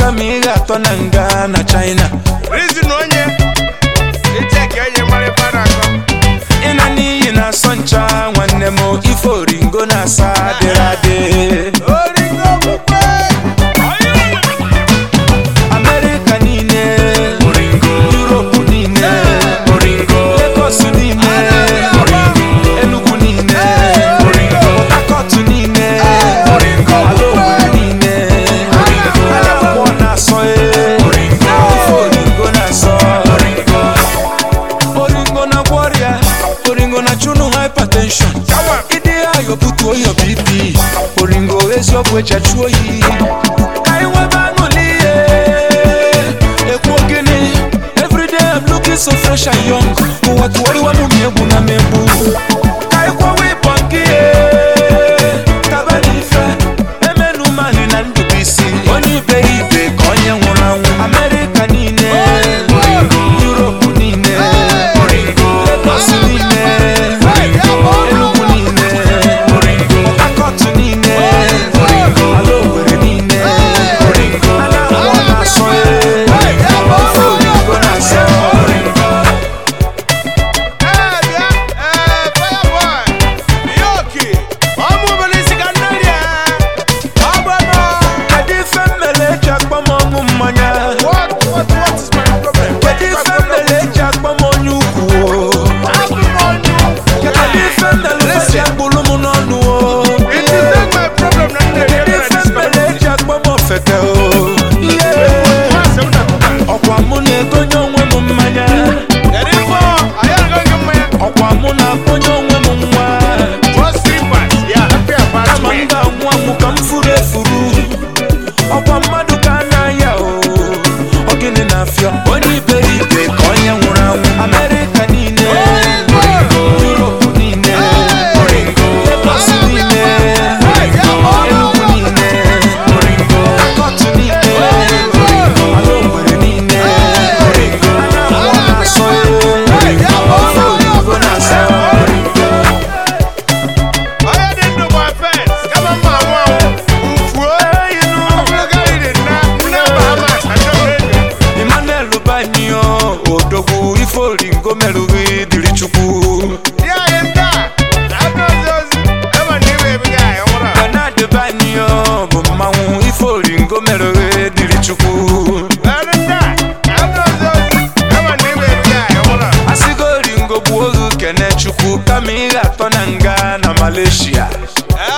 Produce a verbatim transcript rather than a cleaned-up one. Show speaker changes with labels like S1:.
S1: kama ị ga-atọ na nga na China.
S2: Reason onye echeke enye mara fara akọ.
S1: Ina n'iyi na asọncha nwanne m ife oringo na-asa adịrị adị.
S2: Oringo bukwe.
S1: America niile oringo, Europe niile oringo, Lagos niile oringo, Enugu niile oringo, Akọtụ niile oringo, Alogwe niile oringo, Anambra na-asọ oringo, ife oringo na-asọ oringo. Oringo na gworia, oringo na chunu hypertension. Idi ayo butu oyo B P, oringo eziokwu echa chuo yi. Kai weba nuliye, ekwo gini. Every day I'm looking so fresh and young. Watu wali wa mumi ebu na mebu. Kai kwa wipangie, tabani fe, emenu mani na ndubisi. Oni beibe konye ngurangu. America nine, Europe nine, Lagos nine, Enugu nine, Akọtụ nine, Alogwe nine, Anambra na-asọ ife oringo na-asọ oringo.
S2: Eh bia, eh Fireboy. Yoki. Omu belisi kandaria. Abama.
S1: Kedu ife mmele eji akpọ m ọṅụ mmanya?
S2: What what what is my problem?
S1: Kedu ife mmele eji akpọ m onye ukwu o? Kedu ife mmele eji akpụrụ m n'ọnụ o?
S2: It is not my problem na ndị
S1: Kedu ife mmele eji akpọ m ofeke o? Yeah. Ọkwa mụ na-egonye onwe m mmanya,
S2: Kedu ifo? Anyị agaghị mmanya.
S1: ọkwa mụ na-akpọnye onwe m nwa.
S2: Just three parts. Yeah, happy about
S1: Kama m
S2: me.
S1: ga-anwụ anwụ ka m furu efuru, ọkwa mmadụ ka a na-aya o. Ọ gịnị na-afịọ onye iberibe ka onye nwụrụ anwụ. America niile Europe niile Lagos niile Enugu niile Akọtụ niile Alogwe niile Anambra na-asọ ife oringo na-asọ oringo.
S2: Onye dị ndụ bụ offense. Kama mma anwụ anwụ. Ufuo. Ọbụlụga iri nna nne Bahamas achọghị ego.
S1: Emmanuel Banyo odogwu ife oringo merụghị dịrị Chukwu.
S2: Di anyị nta. Na-abịa ozi ozi. Ema na iwe ebiga anyị nwụrụ.
S1: Bernard Banyo bụ mmanwụ ife oringo merụghị dịrị Chukwu.
S2: Anyị nta. Na-abịa ozi ozi. Ema na iwe ebiga anyị nwụrụ.
S1: Asịgo oringo gbuo oge kene Chukwu kama ị ga-atọ na nga na Malaysia.
S2: Eh,